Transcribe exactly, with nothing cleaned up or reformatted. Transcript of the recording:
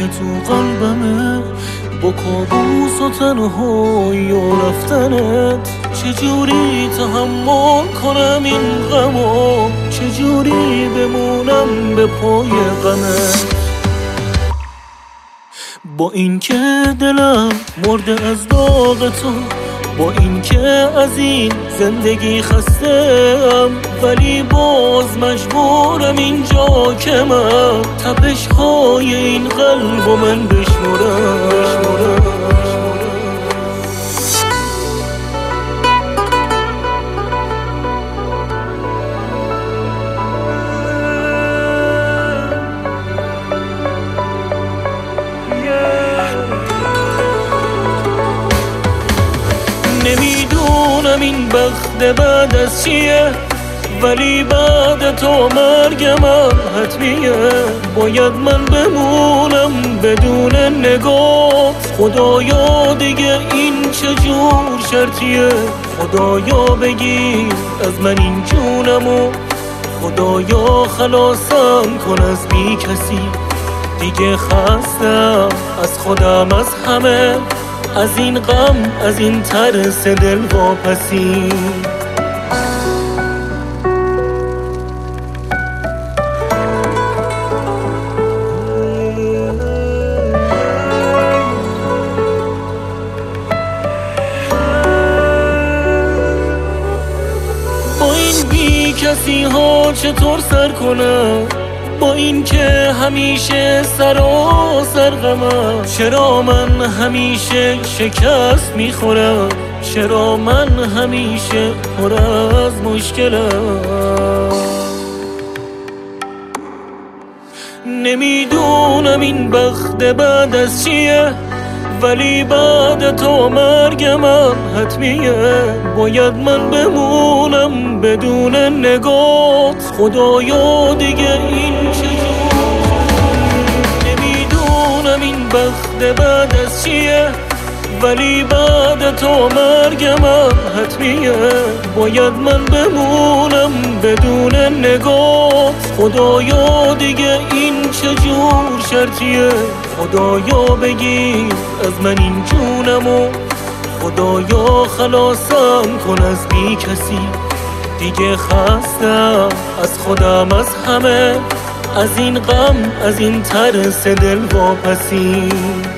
تو قلبمه، با کابوس و تنهایی و رفتنت. چجوری تحمل کنم این غمو، چجوری بمونم به پای غمت. با این که دلم مرده از داغ تو، با این که از این زندگی خسته‌ام، ولی باز مجبورم اینجا که من تپش های این قلب و من بشمرم. نمیدونم این بخت بعد از چیه، ولی بعد تو مرگ من حتمیه. باید من بمونم بدون نگاه، خدایا دیگه این چجور شرطیه. خدایا بگیر از من این جونمو، خدایا خلاصم کن از بی کسی. دیگه خستم از خودم، از همه، از این غم، از این ترس دل واپسی. با این بی کسی ها چطور سر کنم، با این که همیشه سراسر غمم. چرا من همیشه شکست میخورم، چرا من همیشه پر از مشکلم. نمیدونم این بخت بعد از چیه، ولی بعد تو مرگ من حتمیه. باید من بمونم بدون نگات، خدایا دیگه این چجور. نمیدونم این بخت بعد از چیه، ولی بعد تو مرگ من حتمیه. باید من بمونم بدون نگات، خدایا دیگه این چجور شرطیه. خدایا بگیر از من این جونمو، خدایا خلاصم کن از بی کسی. دیگه خستم از خودم، از همه، از این غم، از این ترس دل واپسی.